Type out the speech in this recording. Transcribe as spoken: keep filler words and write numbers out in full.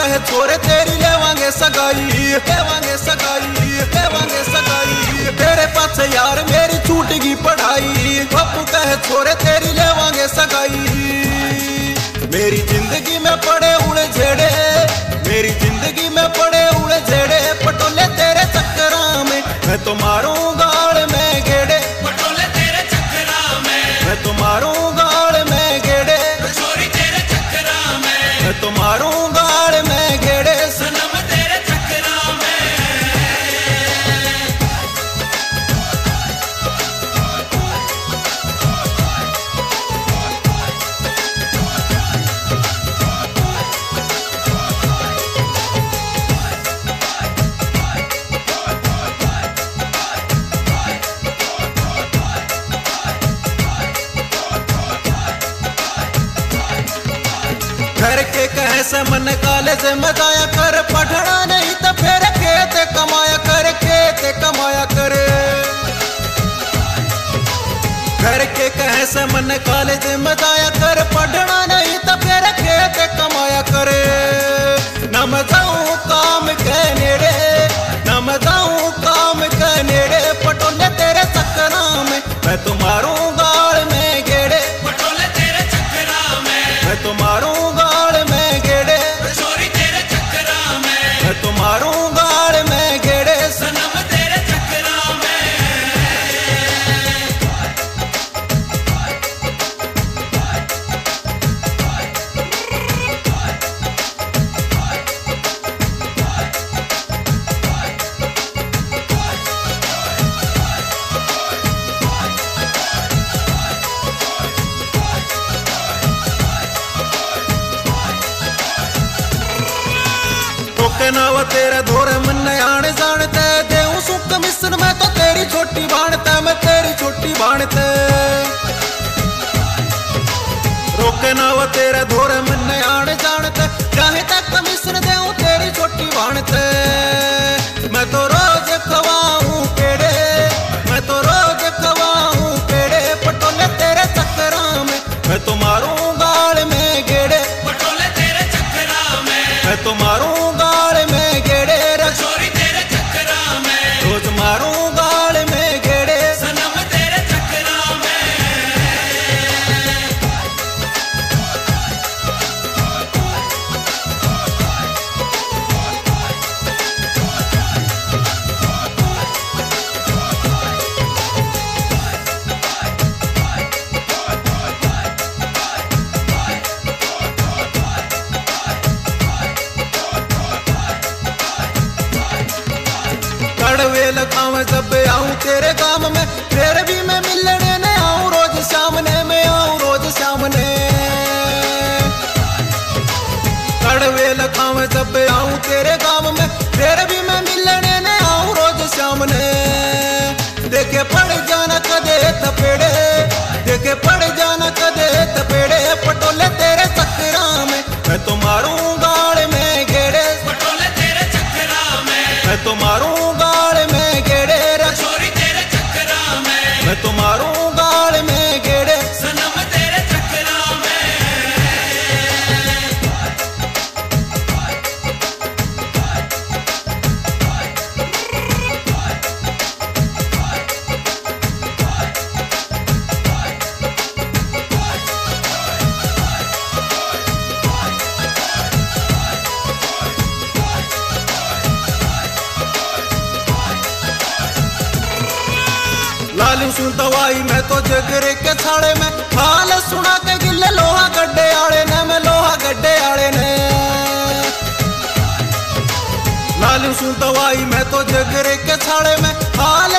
कहे छोरे तेरी लेवांगे सगाई, लेवांगे सगाई, लेवांगे सगाई। तेरे पाछे यार मेरी छूटगी पढ़ाई, बापू कहे छोरे तेरी लेवांगे सगाई। मेरी जिंदगी में पड़े उड़े झेड़े, मेरी जिंदगी में पड़े उड़े झेड़े, पटोले तेरे चक्करा में मैं तो मारूं गाड़ में गेड़े, पटोले तेरे चक्करा में मैं तो मारूं गाड़ में गेड़े, छोरी तेरे चक्करा में मैं तो मारूं गाड़ में गेड़े। सनम तेरे चक्करा में। घर के कहे से मन काले से मजाया कर, पढ़ना नहीं तो फिर खेत कमाया कर, खेत कमाया कर। घर के कहे से मन काले से मजाया कर, पढ़ना नहीं तो फिर खेत कमाया कर। न मैं जाऊं काम के नेड़े, न मैं जाऊं काम के नेड़े, पटोले तेरे चक्करा में मैं तो मारूं गाड़ में गेड़े, पटोले तेरे चक्करा में मैं तो मारूं गाड़ में गेड़े, छोरी तेरे चक्करा में मैं तो मारूं गाड़ में गेड़े। सनम तेरे चक्करा में। टोके ना वो तेरे धोरे मन आने जानते, देऊं सुख मिशन मैं तो तेरी छोटी बाणते, मैं तेरी छोटी बाणते। रोके ना वो तेरे धोरे मन आने जानते, चाहे तक मिशन देऊं तेरी छोटी बाणते। मैं तो रोज खवाऊं पेड़े, मैं तो रोज खवाऊं पेड़े, पटोले तेरे चक्करा में मैं तो मारूं गाड़ में गेड़े, पटोले तेरे चक्करा में मैं तो मारूं गाड़ में गेड़े, छोरी तेरे चक्करा में रोज मारूं गाड़ में गेड़े। सनम तेरे चक्करा में। कड़वे लगावे जब आऊं तेरे काम में, फिर भी मैं मिलने न आऊं रोज सामने, मैं आऊं रोज सामने। कड़वे लगावे जब आऊं तेरे काम में, फिर भी मैं मिलने न आऊं रोज सामने। देखे पड़ जाना कदे तपेड़े, देखे पड़ जाना कदे तपेड़े, पटोले तेरे चक्करा में मैं तो मारूं गाड़ में गेड़े, पटोले तेरे चक्करा में मैं तो मारूं गाड़ में गेड़े, छोरी तेरे चक्करा में मैं तो मारूं गाड़ में गेड़े। सनम तेरे चक्करा में। लालू सुन दवाई मैं तो जगरे के छाड़े में, हाल सुना के गिले लोहा गड्ढे आड़े ने, मैं लोहा गड्ढे आड़े ने। लालू सुन दवाई मैं तो जगरे के छाड़े में, हाल